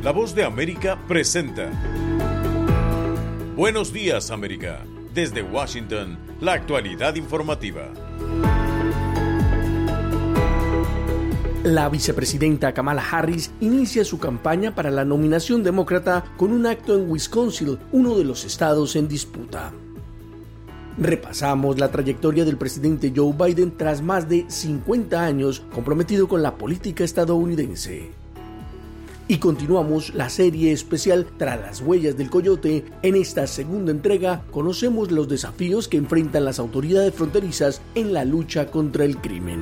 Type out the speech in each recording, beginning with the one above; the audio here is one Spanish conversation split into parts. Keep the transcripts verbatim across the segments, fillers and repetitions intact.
La Voz de América presenta Buenos Días, América. Desde Washington, la actualidad informativa. La vicepresidenta Kamala Harris inicia su campaña para la nominación demócrata con un acto en Wisconsin, uno de los estados en disputa. Repasamos la trayectoria del presidente Joe Biden tras más de cincuenta años comprometido con la política estadounidense. Y continuamos la serie especial Tras las huellas del coyote. En esta segunda entrega conocemos los desafíos que enfrentan las autoridades fronterizas en la lucha contra el crimen.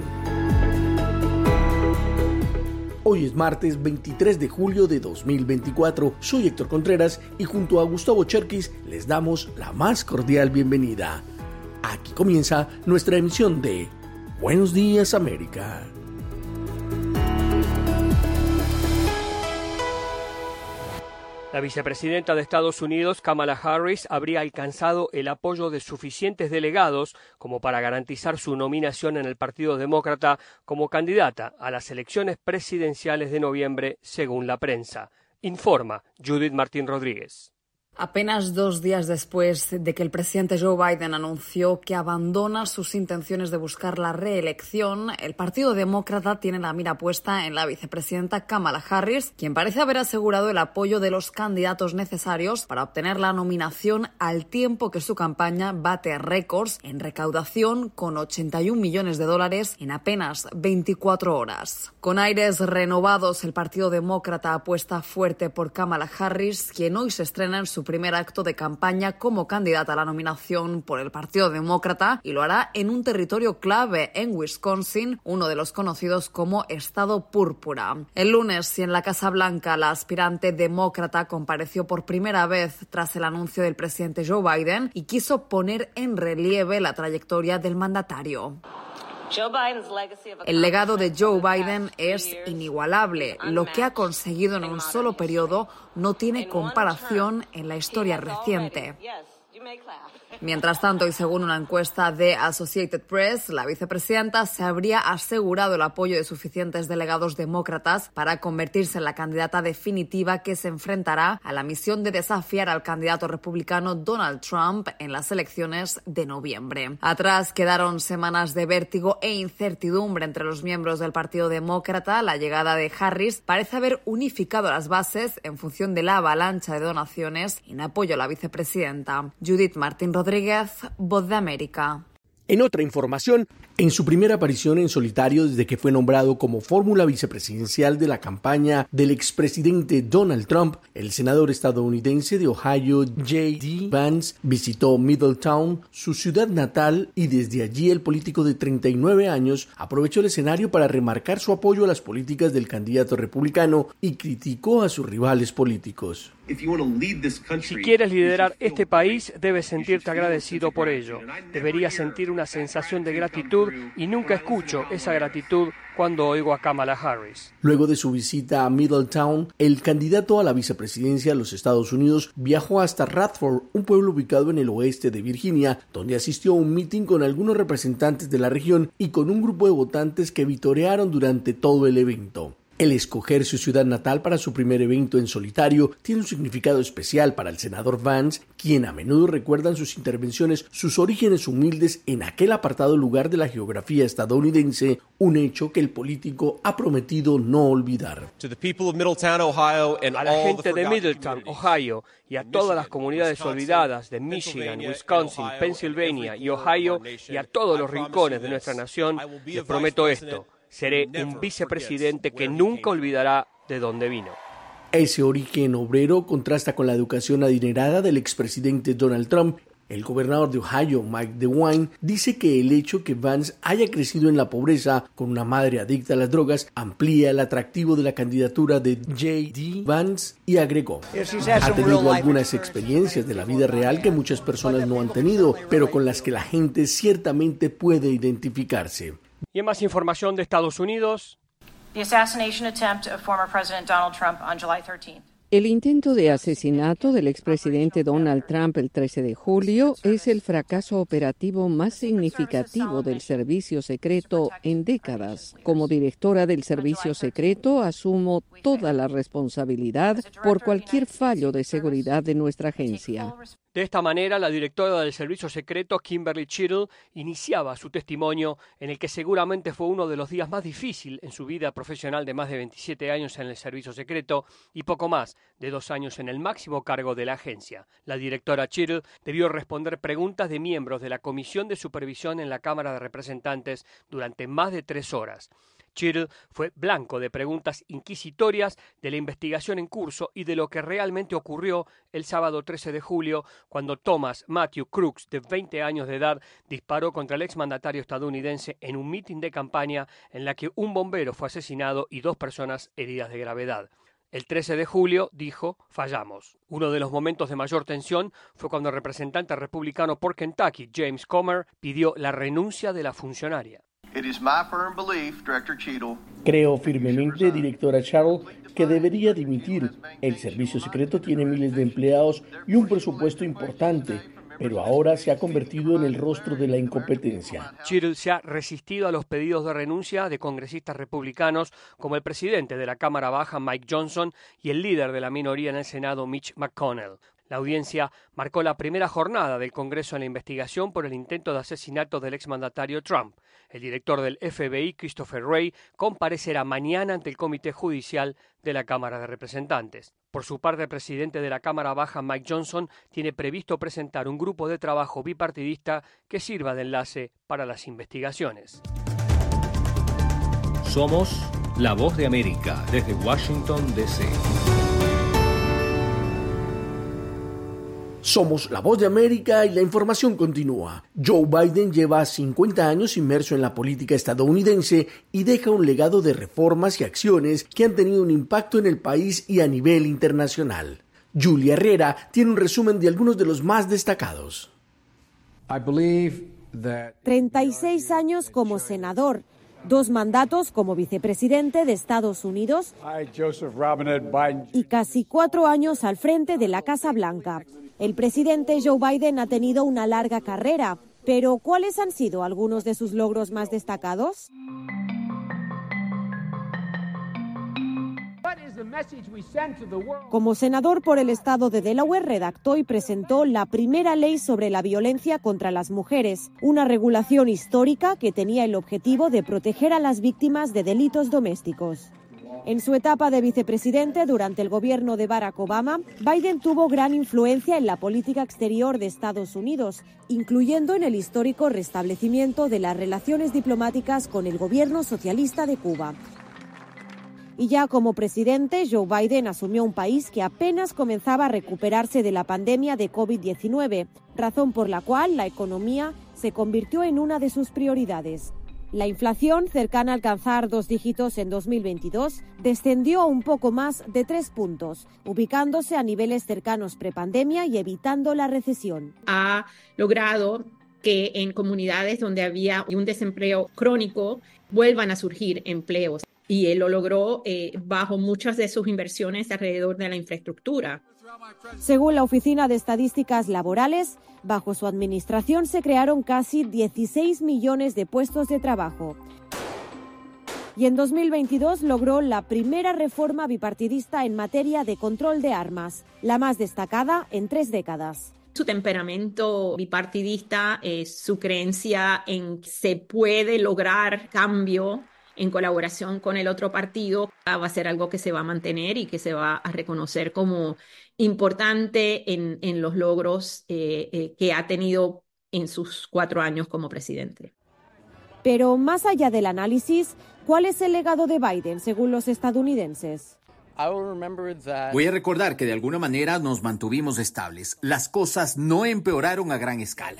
Hoy es martes veintitrés de julio de dos mil veinticuatro. Soy Héctor Contreras y junto a Gustavo Cherkis les damos la más cordial bienvenida. Aquí comienza nuestra emisión de Buenos Días, América. La vicepresidenta de Estados Unidos, Kamala Harris, habría alcanzado el apoyo de suficientes delegados como para garantizar su nominación en el Partido Demócrata como candidata a las elecciones presidenciales de noviembre, según la prensa. Informa Judith Martín Rodríguez. Apenas dos días después de que el presidente Joe Biden anunció que abandona sus intenciones de buscar la reelección, el Partido Demócrata tiene la mira puesta en la vicepresidenta Kamala Harris, quien parece haber asegurado el apoyo de los candidatos necesarios para obtener la nominación al tiempo que su campaña bate récords en recaudación con ochenta y un millones de dólares en apenas veinticuatro horas. Con aires renovados, el Partido Demócrata apuesta fuerte por Kamala Harris, quien hoy se estrena en su primer acto de campaña como candidata a la nominación por el Partido Demócrata y lo hará en un territorio clave en Wisconsin, uno de los conocidos como Estado Púrpura. El lunes, y en la Casa Blanca, la aspirante demócrata compareció por primera vez tras el anuncio del presidente Joe Biden y quiso poner en relieve la trayectoria del mandatario. El legado de Joe Biden es inigualable. Lo que ha conseguido en un solo periodo no tiene comparación en la historia reciente. Mientras tanto, y según una encuesta de Associated Press, la vicepresidenta se habría asegurado el apoyo de suficientes delegados demócratas para convertirse en la candidata definitiva que se enfrentará a la misión de desafiar al candidato republicano Donald Trump en las elecciones de noviembre. Atrás quedaron semanas de vértigo e incertidumbre entre los miembros del Partido Demócrata. La llegada de Harris parece haber unificado las bases en función de la avalancha de donaciones en apoyo a la vicepresidenta. Judith Martín Rodríguez, Voz de América. En otra información, en su primera aparición en solitario desde que fue nombrado como fórmula vicepresidencial de la campaña del expresidente Donald Trump, el senador estadounidense de Ohio, J D Vance, visitó Middletown, su ciudad natal, y desde allí el político de treinta y nueve años aprovechó el escenario para remarcar su apoyo a las políticas del candidato republicano y criticó a sus rivales políticos. Si quieres liderar este país, debes sentirte agradecido por ello. Deberías sentir una sensación de gratitud y nunca escucho esa gratitud cuando oigo a Kamala Harris. Luego de su visita a Middletown, el candidato a la vicepresidencia de los Estados Unidos viajó hasta Radford, un pueblo ubicado en el oeste de Virginia, donde asistió a un mitin con algunos representantes de la región y con un grupo de votantes que vitorearon durante todo el evento. El escoger su ciudad natal para su primer evento en solitario tiene un significado especial para el senador Vance, quien a menudo recuerda en sus intervenciones sus orígenes humildes en aquel apartado lugar de la geografía estadounidense, un hecho que el político ha prometido no olvidar. A la gente de Middletown, Ohio, y a todas las comunidades olvidadas de Michigan, Wisconsin, Pennsylvania y Ohio, y a todos los rincones de nuestra nación, les prometo esto: seré un vicepresidente que nunca olvidará de dónde vino. Ese origen obrero contrasta con la educación adinerada del expresidente Donald Trump. El gobernador de Ohio, Mike DeWine, dice que el hecho que Vance haya crecido en la pobreza con una madre adicta a las drogas amplía el atractivo de la candidatura de J D Vance y agregó: ha tenido algunas experiencias de la vida real que muchas personas no han tenido, pero con las que la gente ciertamente puede identificarse. Y en más información de Estados Unidos, The assassination attempt of former President Donald Trump on July thirteenth. El intento de asesinato del expresidente Donald Trump el trece de julio es el fracaso operativo más significativo del servicio secreto en décadas. Como directora del servicio secreto, asumo toda la responsabilidad por cualquier fallo de seguridad de nuestra agencia. De esta manera, la directora del Servicio Secreto, Kimberly Chittle, iniciaba su testimonio en el que seguramente fue uno de los días más difíciles en su vida profesional de más de veintisiete años en el Servicio Secreto y poco más de dos años en el máximo cargo de la agencia. La directora Chittle debió responder preguntas de miembros de la Comisión de Supervisión en la Cámara de Representantes durante más de tres horas. Chittle fue blanco de preguntas inquisitorias de la investigación en curso y de lo que realmente ocurrió el sábado trece de julio, cuando Thomas Matthew Crooks, de veinte años de edad, disparó contra el exmandatario estadounidense en un mitin de campaña en la que un bombero fue asesinado y dos personas heridas de gravedad. El trece de julio, dijo, fallamos. Uno de los momentos de mayor tensión fue cuando el representante republicano por Kentucky, James Comer, pidió la renuncia de la funcionaria. Creo firmemente, directora Chittle, que debería dimitir. El servicio secreto tiene miles de empleados y un presupuesto importante, pero ahora se ha convertido en el rostro de la incompetencia. Chittle se ha resistido a los pedidos de renuncia de congresistas republicanos como el presidente de la Cámara Baja, Mike Johnson, y el líder de la minoría en el Senado, Mitch McConnell. La audiencia marcó la primera jornada del Congreso en la investigación por el intento de asesinato del exmandatario Trump. El director del F B I, Christopher Wray, comparecerá mañana ante el Comité Judicial de la Cámara de Representantes. Por su parte, el presidente de la Cámara Baja, Mike Johnson, tiene previsto presentar un grupo de trabajo bipartidista que sirva de enlace para las investigaciones. Somos La Voz de América, desde Washington, D C Somos La Voz de América y la información continúa. Joe Biden lleva cincuenta años inmerso en la política estadounidense y deja un legado de reformas y acciones que han tenido un impacto en el país y a nivel internacional. Julia Herrera tiene un resumen de algunos de los más destacados. treinta y seis años como senador, dos mandatos como vicepresidente de Estados Unidos y casi cuatro años al frente de la Casa Blanca. El presidente Joe Biden ha tenido una larga carrera, pero ¿cuáles han sido algunos de sus logros más destacados? Como senador por el estado de Delaware, redactó y presentó la primera ley sobre la violencia contra las mujeres, una regulación histórica que tenía el objetivo de proteger a las víctimas de delitos domésticos. En su etapa de vicepresidente durante el gobierno de Barack Obama, Biden tuvo gran influencia en la política exterior de Estados Unidos, incluyendo en el histórico restablecimiento de las relaciones diplomáticas con el gobierno socialista de Cuba. Y ya como presidente, Joe Biden asumió un país que apenas comenzaba a recuperarse de la pandemia de COVID diecinueve, razón por la cual la economía se convirtió en una de sus prioridades. La inflación, cercana a alcanzar dos dígitos en dos mil veintidós, descendió a un poco más de tres puntos, ubicándose a niveles cercanos prepandemia y evitando la recesión. Ha logrado que en comunidades donde había un desempleo crónico vuelvan a surgir empleos. Y él lo logró eh, bajo muchas de sus inversiones alrededor de la infraestructura. Según la Oficina de Estadísticas Laborales, bajo su administración se crearon casi dieciséis millones de puestos de trabajo. Y en dos mil veintidós logró la primera reforma bipartidista en materia de control de armas, la más destacada en tres décadas. Su temperamento bipartidista, eh, su creencia en que se puede lograr cambio en colaboración con el otro partido, va a ser algo que se va a mantener y que se va a reconocer como importante en, en los logros eh, eh, que ha tenido en sus cuatro años como presidente. Pero más allá del análisis, ¿cuál es el legado de Biden según los estadounidenses? Voy a recordar que de alguna manera nos mantuvimos estables. Las cosas no empeoraron a gran escala.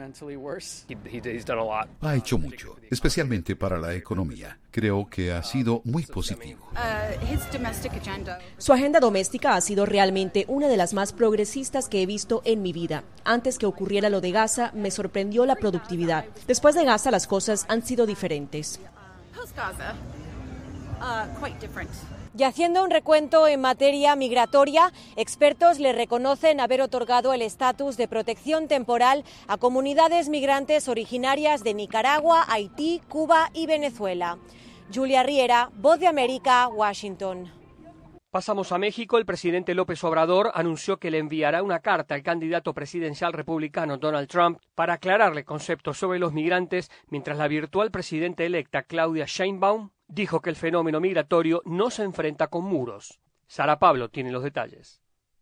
Ha hecho mucho, especialmente para la economía. Creo que ha sido muy positivo. Su agenda doméstica ha sido realmente una de las más progresistas que he visto en mi vida. Antes que ocurriera lo de Gaza, me sorprendió la productividad. Después de Gaza, las cosas han sido diferentes. Y haciendo un recuento en materia migratoria, expertos le reconocen haber otorgado el estatus de protección temporal a comunidades migrantes originarias de Nicaragua, Haití, Cuba y Venezuela. Julia Riera, Voz de América, Washington. Pasamos a México. El presidente López Obrador anunció que le enviará una carta al candidato presidencial republicano Donald Trump para aclararle conceptos sobre los migrantes, mientras la virtual presidenta electa Claudia Sheinbaum dijo que el fenómeno migratorio no se enfrenta con muros. Sara Pablo tiene los detalles.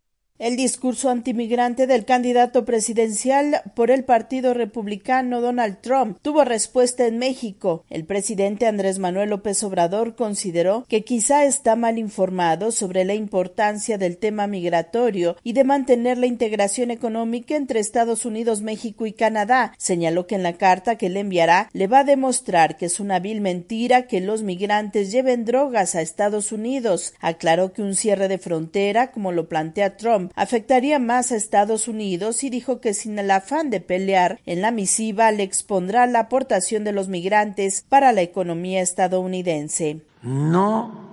El discurso antimigrante del candidato presidencial por el Partido Republicano Donald Trump tuvo respuesta en México. El presidente Andrés Manuel López Obrador consideró que quizá está mal informado sobre la importancia del tema migratorio y de mantener la integración económica entre Estados Unidos, México y Canadá. Señaló que en la carta que le enviará le va a demostrar que es una vil mentira que los migrantes lleven drogas a Estados Unidos. Aclaró que un cierre de frontera, como lo plantea Trump, afectaría más a Estados Unidos y dijo que sin el afán de pelear en la misiva le expondrá la aportación de los migrantes para la economía estadounidense. No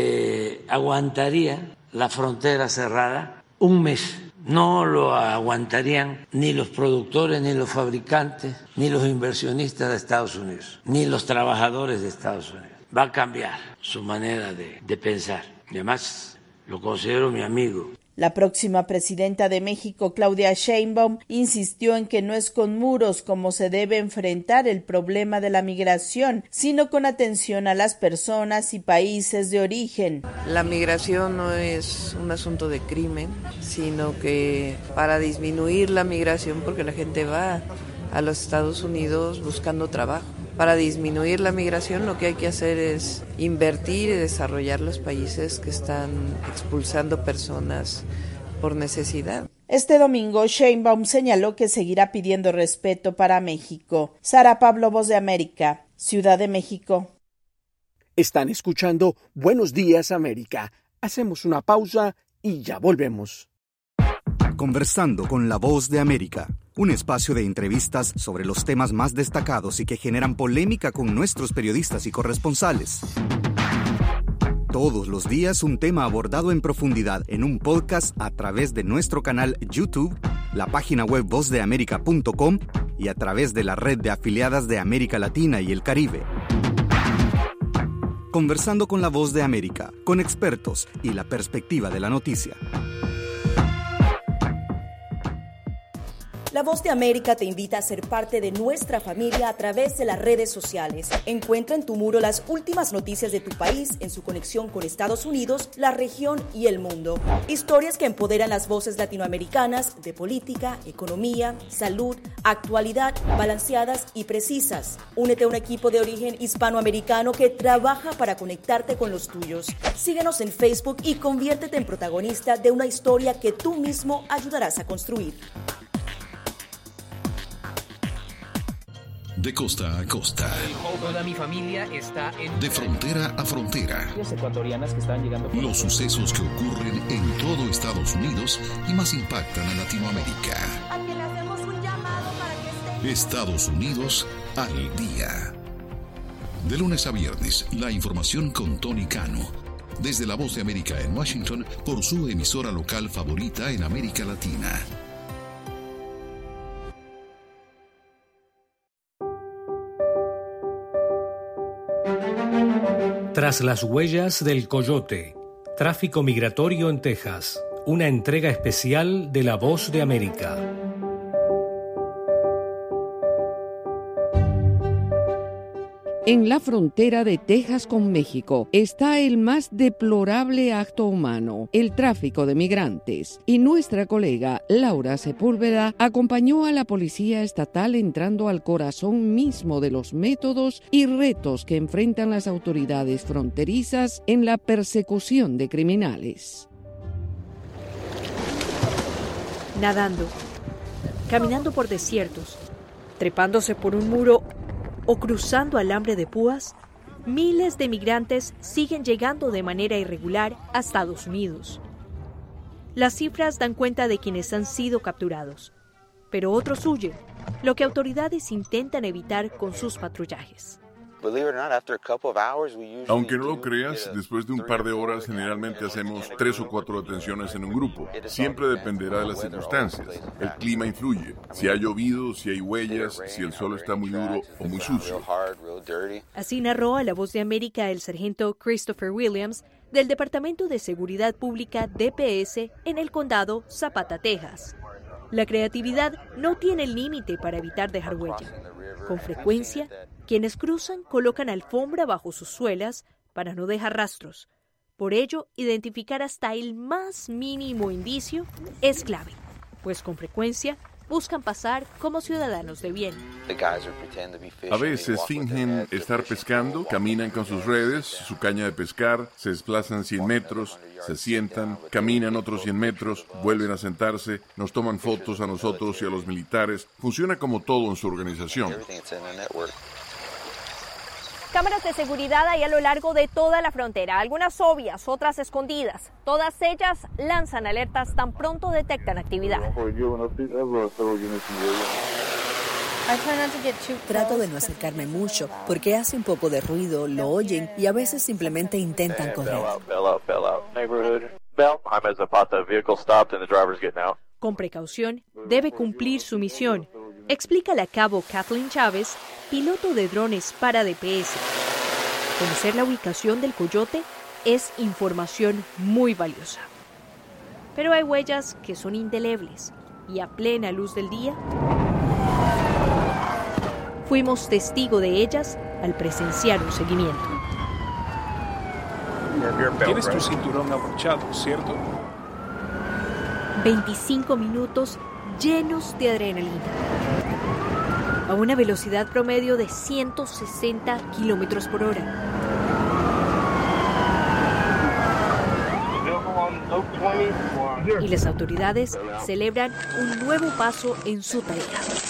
se aguantaría la frontera cerrada un mes. No lo aguantarían ni los productores, ni los fabricantes, ni los inversionistas de Estados Unidos, ni los trabajadores de Estados Unidos. Va a cambiar su manera de, de pensar. Y además lo considero mi amigo. La próxima presidenta de México, Claudia Sheinbaum, insistió en que no es con muros como se debe enfrentar el problema de la migración, sino con atención a las personas y países de origen. La migración no es un asunto de crimen, sino que para disminuir la migración, porque la gente va a los Estados Unidos buscando trabajo. Para disminuir la migración lo que hay que hacer es invertir y desarrollar los países que están expulsando personas por necesidad. Este domingo, Sheinbaum señaló que seguirá pidiendo respeto para México. Sara Pablo, Voz de América, Ciudad de México. Están escuchando Buenos Días, América. Hacemos una pausa y ya volvemos. Conversando con la Voz de América, un espacio de entrevistas sobre los temas más destacados y que generan polémica con nuestros periodistas y corresponsales. Todos los días un tema abordado en profundidad en un podcast a través de nuestro canal YouTube, la página web voz de américa punto com y a través de la red de afiliadas de América Latina y el Caribe. Conversando con la Voz de América, con expertos y la perspectiva de la noticia. La Voz de América te invita a ser parte de nuestra familia a través de las redes sociales. Encuentra en tu muro las últimas noticias de tu país en su conexión con Estados Unidos, la región y el mundo. Historias que empoderan las voces latinoamericanas de política, economía, salud, actualidad, balanceadas y precisas. Únete a un equipo de origen hispanoamericano que trabaja para conectarte con los tuyos. Síguenos en Facebook y conviértete en protagonista de una historia que tú mismo ayudarás a construir. De costa a costa. Toda mi familia está en... De frontera a frontera. Ecuatorianas que están llegando por... Los sucesos que ocurren en todo Estados Unidos y más impactan a Latinoamérica. A quien le hacemos un llamado para que esté... Estados Unidos al día. De lunes a viernes, la información con Tony Cano. Desde la Voz de América en Washington, por su emisora local favorita en América Latina. Tras las huellas del coyote, tráfico migratorio en Texas, una entrega especial de La Voz de América. En la frontera de Texas con México está el más deplorable acto humano, el tráfico de migrantes. Y nuestra colega Laura Sepúlveda acompañó a la policía estatal entrando al corazón mismo de los métodos y retos que enfrentan las autoridades fronterizas en la persecución de criminales. Nadando, caminando por desiertos, trepándose por un muro o cruzando alambre de púas, miles de migrantes siguen llegando de manera irregular a Estados Unidos. Las cifras dan cuenta de quienes han sido capturados, pero otros huyen, lo que autoridades intentan evitar con sus patrullajes. Aunque no lo creas, después de un par de horas generalmente hacemos tres o cuatro detenciones en un grupo. Siempre dependerá de las circunstancias. El clima influye. Si ha llovido, si hay huellas, si el suelo está muy duro o muy sucio. Así narró a La Voz de América el sargento Christopher Williams del Departamento de Seguridad Pública D P S en el condado Zapata, Texas. La creatividad no tiene límite para evitar dejar huella. Con frecuencia, quienes cruzan colocan alfombra bajo sus suelas para no dejar rastros. Por ello, identificar hasta el más mínimo indicio es clave, pues con frecuencia buscan pasar como ciudadanos de bien. A veces fingen estar pescando, caminan con sus redes, su caña de pescar, se desplazan cien metros, se sientan, caminan otros cien metros, vuelven a sentarse, nos toman fotos a nosotros y a los militares. Funciona como todo en su organización. Cámaras de seguridad hay a lo largo de toda la frontera, algunas obvias, otras escondidas. Todas ellas lanzan alertas tan pronto detectan actividad. Trato de no acercarme mucho porque hace un poco de ruido, lo oyen y a veces simplemente intentan correr. Con precaución, debe cumplir su misión, explica la cabo Kathleen Chávez, piloto de drones para D P S. Conocer la ubicación del coyote es información muy valiosa. Pero hay huellas que son indelebles y a plena luz del día fuimos testigo de ellas al presenciar un seguimiento. Tienes tu cinturón abrochado, ¿cierto? veinticinco minutos llenos de adrenalina. A una velocidad promedio de ciento sesenta kilómetros por hora. Y las autoridades celebran un nuevo paso en su tarea.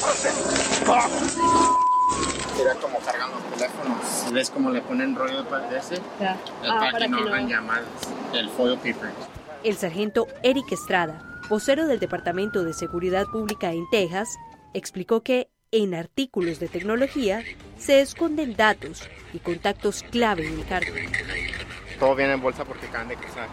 Era como cargan los teléfonos. ¿Ves cómo le ponen rollo de ese? Yeah. Ah, para, para que no hagan llamadas. El foil paper. El sargento Eric Estrada, vocero del Departamento de Seguridad Pública en Texas, explicó que en artículos de tecnología se esconden datos y contactos clave del cargo. Todo viene en bolsa porque acaban de cruzar.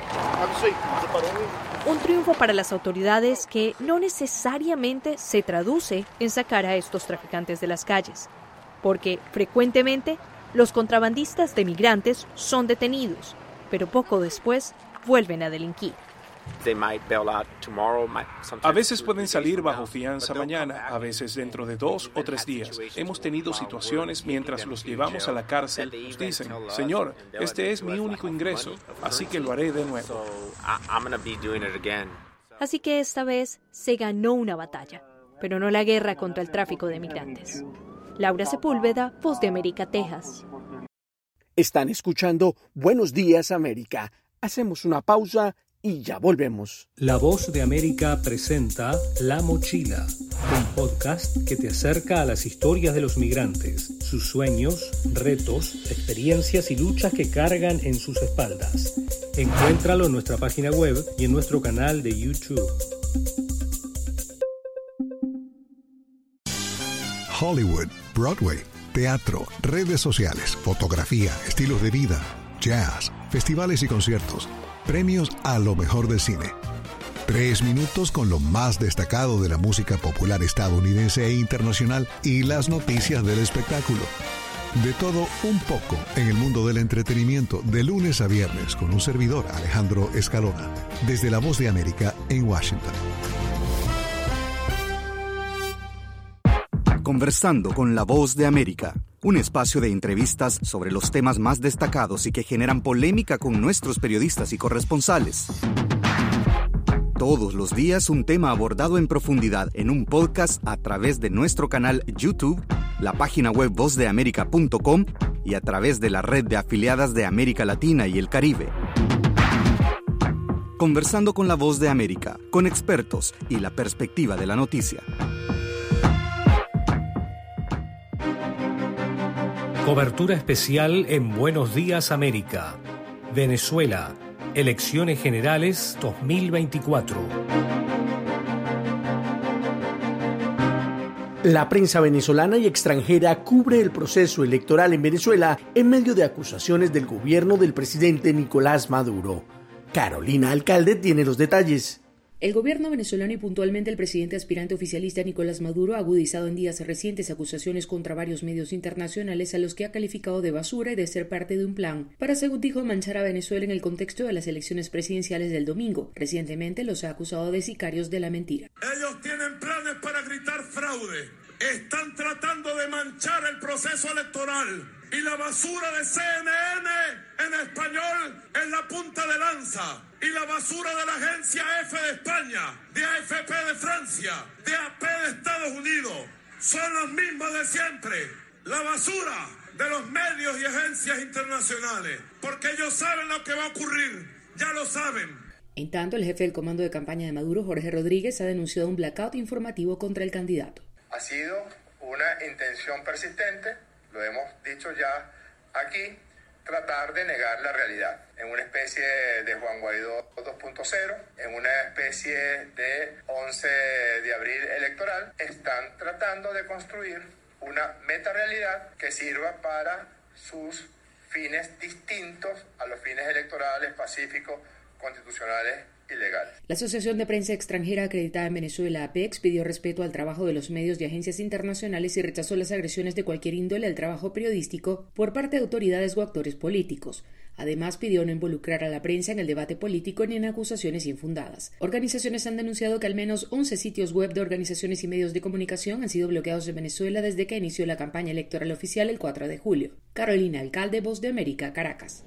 Un triunfo para las autoridades que no necesariamente se traduce en sacar a estos traficantes de las calles, porque frecuentemente los contrabandistas de migrantes son detenidos, pero poco después vuelven a delinquir. A veces pueden salir bajo fianza mañana, a veces dentro de dos o tres días. Hemos tenido situaciones mientras los llevamos a la cárcel, nos dicen, Señor, este es mi único ingreso, así que lo haré de nuevo. Así que esta vez se ganó una batalla, pero no la guerra contra el tráfico de migrantes. Laura Sepúlveda, Voz de América, Texas. Están escuchando Buenos Días, América. Hacemos una pausa y ya volvemos. La Voz de América presenta La Mochila, un podcast que te acerca a las historias de los migrantes, sus sueños, retos, experiencias y luchas que cargan en sus espaldas. Encuéntralo en nuestra página web y en nuestro canal de YouTube. Hollywood, Broadway, teatro, redes sociales, fotografía, estilos de vida, jazz, festivales y conciertos. Premios a lo mejor del cine. Tres minutos con lo más destacado de la música popular estadounidense e internacional y las noticias del espectáculo. De todo un poco en el mundo del entretenimiento de lunes a viernes con un servidor, Alejandro Escalona, desde La Voz de América en Washington. Conversando con La Voz de América, un espacio de entrevistas sobre los temas más destacados y que generan polémica con nuestros periodistas y corresponsales. Todos los días un tema abordado en profundidad en un podcast a través de nuestro canal YouTube, la página web voz de américa punto com y a través de la red de afiliadas de América Latina y el Caribe. Conversando con La Voz de América, con expertos y la perspectiva de la noticia. Cobertura especial en Buenos Días América. Venezuela. Elecciones Generales dos mil veinticuatro. La prensa venezolana y extranjera cubre el proceso electoral en Venezuela en medio de acusaciones del gobierno del presidente Nicolás Maduro. Carolina Alcalde tiene los detalles. El gobierno venezolano y puntualmente el presidente aspirante oficialista Nicolás Maduro ha agudizado en días recientes acusaciones contra varios medios internacionales a los que ha calificado de basura y de ser parte de un plan para, según dijo, manchar a Venezuela en el contexto de las elecciones presidenciales del domingo. Recientemente los ha acusado de sicarios de la mentira. Ellos tienen planes para gritar fraude. Están tratando de manchar el proceso electoral y la basura de C N N en español es la punta de lanza. Y la basura de la agencia F de España, de A F P de Francia, de A P de Estados Unidos, son las mismas de siempre. La basura de los medios y agencias internacionales, porque ellos saben lo que va a ocurrir, ya lo saben. En tanto, el jefe del comando de campaña de Maduro, Jorge Rodríguez, ha denunciado un blackout informativo contra el candidato. Ha sido una intención persistente, lo hemos dicho ya aquí, tratar de negar la realidad, en una especie de Juan Guaidó dos punto cero, en una especie de once de abril electoral, están tratando de construir una metarealidad que sirva para sus fines distintos a los fines electorales, pacíficos, constitucionales y legales. La Asociación de Prensa Extranjera acreditada en Venezuela, APEX, pidió respeto al trabajo de los medios y agencias internacionales y rechazó las agresiones de cualquier índole al trabajo periodístico por parte de autoridades o actores políticos. Además, pidió no involucrar a la prensa en el debate político ni en acusaciones infundadas. Organizaciones han denunciado que al menos once sitios web de organizaciones y medios de comunicación han sido bloqueados en Venezuela desde que inició la campaña electoral oficial el cuatro de julio. Carolina Alcalde, Voz de América, Caracas.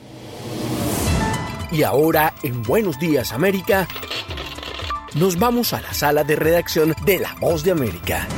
Y ahora, en Buenos Días América, nos vamos a la sala de redacción de La Voz de América.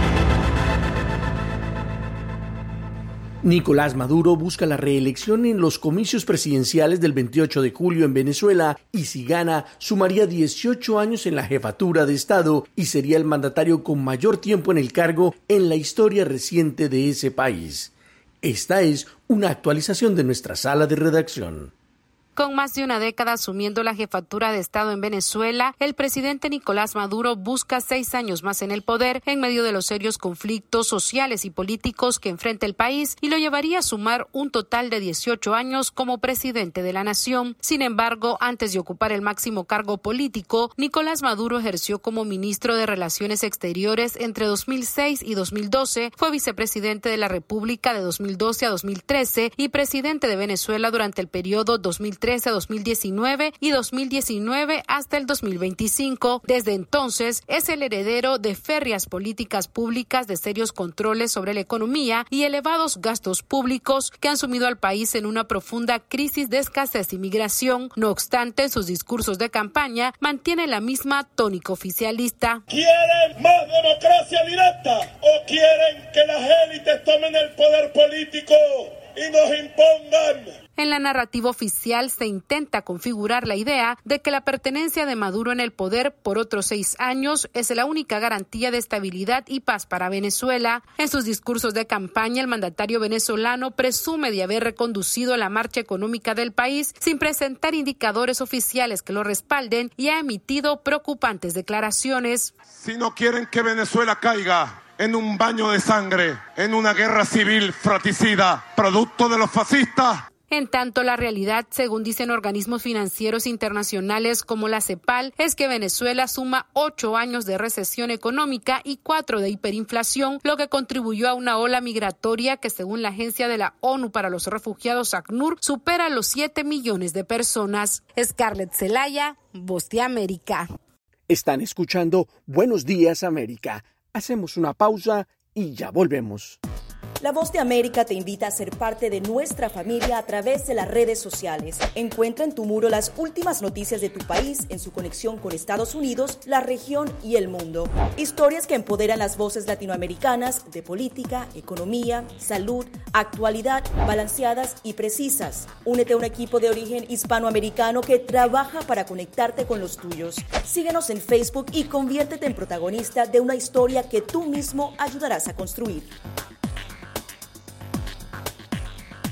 Nicolás Maduro busca la reelección en los comicios presidenciales del veintiocho de julio en Venezuela y si gana, sumaría dieciocho años en la jefatura de Estado y sería el mandatario con mayor tiempo en el cargo en la historia reciente de ese país. Esta es una actualización de nuestra sala de redacción. Con más de una década asumiendo la jefatura de Estado en Venezuela, el presidente Nicolás Maduro busca seis años más en el poder en medio de los serios conflictos sociales y políticos que enfrenta el país y lo llevaría a sumar un total de dieciocho años como presidente de la nación. Sin embargo, antes de ocupar el máximo cargo político, Nicolás Maduro ejerció como ministro de Relaciones Exteriores entre dos mil seis y dos mil doce, fue vicepresidente de la República de dos mil doce a dos mil trece y presidente de Venezuela durante el periodo dos mil trece a dos mil diecinueve y dos mil diecinueve hasta el dos mil veinticinco. Desde entonces es el heredero de férreas políticas públicas de serios controles sobre la economía y elevados gastos públicos que han sumido al país en una profunda crisis de escasez y migración. No obstante, en sus discursos de campaña mantiene la misma tónica oficialista. ¿Quieren más democracia directa o quieren que las élites tomen el poder político y nos impongan? En la narrativa oficial se intenta configurar la idea de que la pertenencia de Maduro en el poder por otros seis años es la única garantía de estabilidad y paz para Venezuela. En sus discursos de campaña, el mandatario venezolano presume de haber reconducido la marcha económica del país sin presentar indicadores oficiales que lo respalden y ha emitido preocupantes declaraciones. Si no quieren que Venezuela caiga en un baño de sangre, en una guerra civil fratricida, producto de los fascistas. En tanto, la realidad, según dicen organismos financieros internacionales como la CEPAL, es que Venezuela suma ocho años de recesión económica y cuatro de hiperinflación, lo que contribuyó a una ola migratoria que, según la Agencia de la ONU para los Refugiados, ACNUR, supera los siete millones de personas. Scarlett Zelaya, Voz de América. Están escuchando Buenos Días América. Hacemos una pausa y ya volvemos. La Voz de América te invita a ser parte de nuestra familia a través de las redes sociales. Encuentra en tu muro las últimas noticias de tu país en su conexión con Estados Unidos, la región y el mundo. Historias que empoderan las voces latinoamericanas de política, economía, salud, actualidad, balanceadas y precisas. Únete a un equipo de origen hispanoamericano que trabaja para conectarte con los tuyos. Síguenos en Facebook y conviértete en protagonista de una historia que tú mismo ayudarás a construir.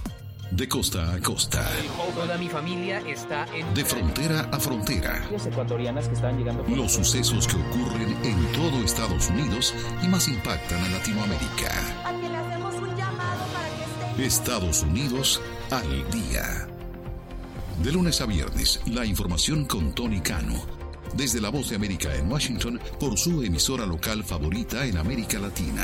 De costa a costa. Toda mi familia está en... De frontera a frontera. Las ecuatorianas que están llegando... Los sucesos que ocurren en todo Estados Unidos y más impactan a Latinoamérica. A que le hacemos un llamado para que esté... Estados Unidos al día. De lunes a viernes, la información con Tony Cano. Desde La Voz de América en Washington, por su emisora local favorita en América Latina.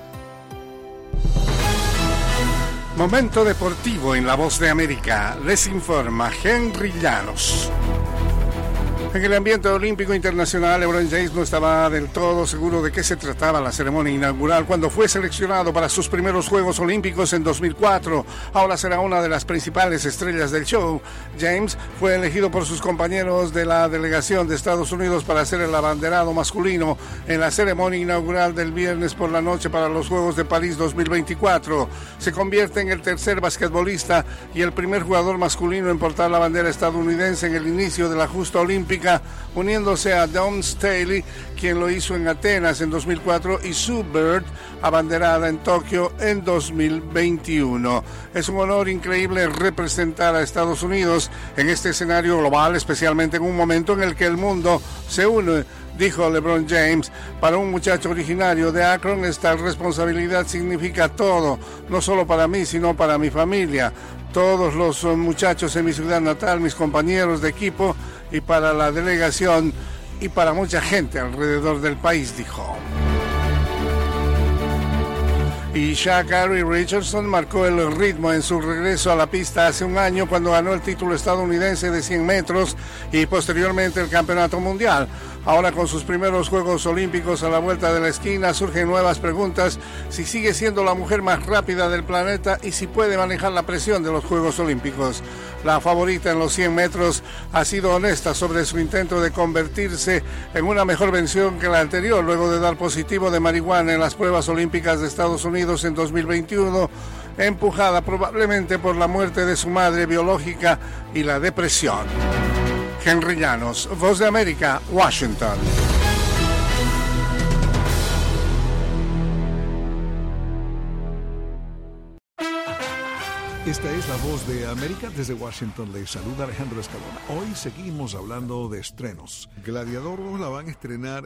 Momento deportivo en La Voz de América. Les informa Henry Llanos. En el ambiente olímpico internacional, LeBron James no estaba del todo seguro de qué se trataba la ceremonia inaugural cuando fue seleccionado para sus primeros Juegos Olímpicos en dos mil cuatro. Ahora será una de las principales estrellas del show. James fue elegido por sus compañeros de la delegación de Estados Unidos para ser el abanderado masculino en la ceremonia inaugural del viernes por la noche para los Juegos de París dos mil veinticuatro. Se convierte en el tercer basquetbolista y el primer jugador masculino en portar la bandera estadounidense en el inicio de la justa olímpica, uniéndose a Dawn Staley, quien lo hizo en Atenas en dos mil cuatro, y Sue Bird, abanderada en Tokio en dos mil veintiuno. Es un honor increíble representar a Estados Unidos en este escenario global, especialmente en un momento en el que el mundo se une, dijo LeBron James. Para un muchacho originario de Akron, esta responsabilidad significa todo, no solo para mí, sino para mi familia, todos los muchachos en mi ciudad natal, mis compañeros de equipo, y para la delegación y para mucha gente alrededor del país, dijo. Y Sha'Carri Richardson marcó el ritmo en su regreso a la pista hace un año cuando ganó el título estadounidense de cien metros y posteriormente el campeonato mundial. Ahora, con sus primeros Juegos Olímpicos a la vuelta de la esquina, surgen nuevas preguntas: si sigue siendo la mujer más rápida del planeta y si puede manejar la presión de los Juegos Olímpicos. La favorita en los cien metros ha sido honesta sobre su intento de convertirse en una mejor versión que la anterior, luego de dar positivo de marihuana en las pruebas olímpicas de Estados Unidos en dos mil veintiuno, empujada probablemente por la muerte de su madre biológica y la depresión. Henry Llanos, Voz de América, Washington. Esta es la Voz de América. Desde Washington le saluda Alejandro Escalona. Hoy seguimos hablando de estrenos. Gladiador dos la van a estrenar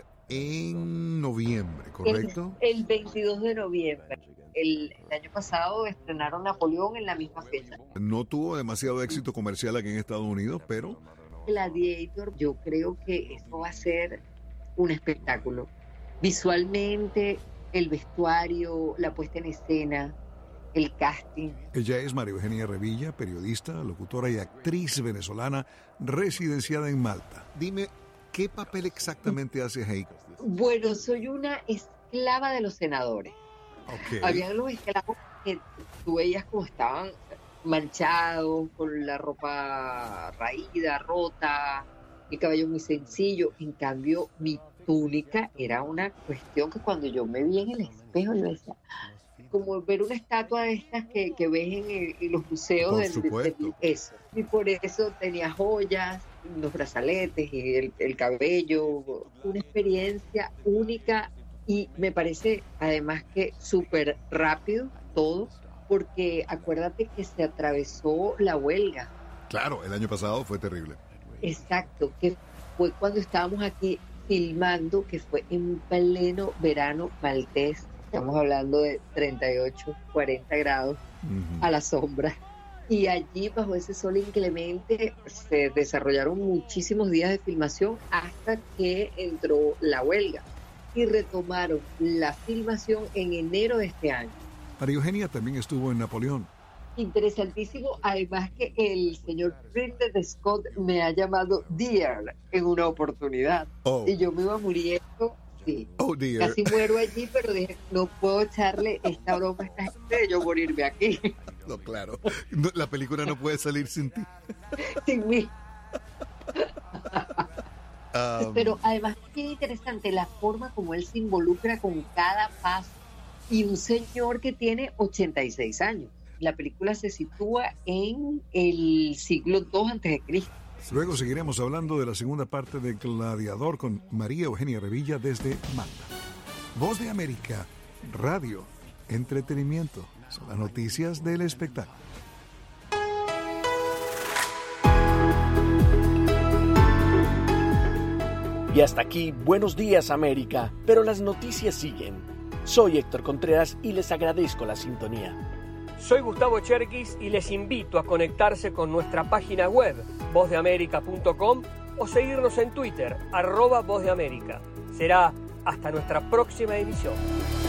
en noviembre, ¿correcto? El, el veintidós de noviembre. El, el año pasado estrenaron Napoleón en la misma fecha. No tuvo demasiado éxito comercial aquí en Estados Unidos, pero... Gladiator, yo creo que eso va a ser un espectáculo. Visualmente, el vestuario, la puesta en escena, el casting. Ella es María Eugenia Revilla, periodista, locutora y actriz venezolana residenciada en Malta. Dime, ¿qué papel exactamente haces ahí? Bueno, soy una esclava de los senadores. Okay. Había los esclavos que tú veías como estaban manchados, con la ropa raída, rota, el cabello muy sencillo. En cambio, mi túnica era una cuestión que cuando yo me vi en el espejo, yo decía, como ver una estatua de estas que, que ves en, el, en los museos. Por del, supuesto. Del, eso. Y por eso tenía joyas, los brazaletes y el, el cabello. Una experiencia única y me parece además que súper rápido todo, porque acuérdate que se atravesó la huelga. Claro, el año pasado fue terrible. Exacto, que fue cuando estábamos aquí filmando, que fue en pleno verano maltés. Estamos hablando de treinta y ocho, cuarenta grados uh-huh. a la sombra. Y allí, bajo ese sol inclemente, se desarrollaron muchísimos días de filmación hasta que entró la huelga. Y retomaron la filmación en enero de este año. María Eugenia también estuvo en Napoleón. Interesantísimo, además que el señor Ridley Scott me ha llamado Dear en una oportunidad. Oh. Y yo me iba muriendo, sí. Oh, dear. Casi muero allí, pero dije, no puedo echarle esta broma a esta gente de yo morirme aquí. No, claro. No, la película no puede salir sin ti. Sin mí. Um, pero además es bien interesante la forma como él se involucra con cada paso. Y un señor que tiene ochenta y seis años. La película se sitúa en el siglo dos antes de Cristo. Luego seguiremos hablando de la segunda parte de Gladiador con María Eugenia Revilla desde Malta. Voz de América, radio, entretenimiento, son las noticias del espectáculo. Y hasta aquí, Buenos Días América, pero las noticias siguen. Soy Héctor Contreras y les agradezco la sintonía. Soy Gustavo Cherkis y les invito a conectarse con nuestra página web, voz de américa punto com, o seguirnos en Twitter, arroba Voz de América. Será hasta nuestra próxima emisión.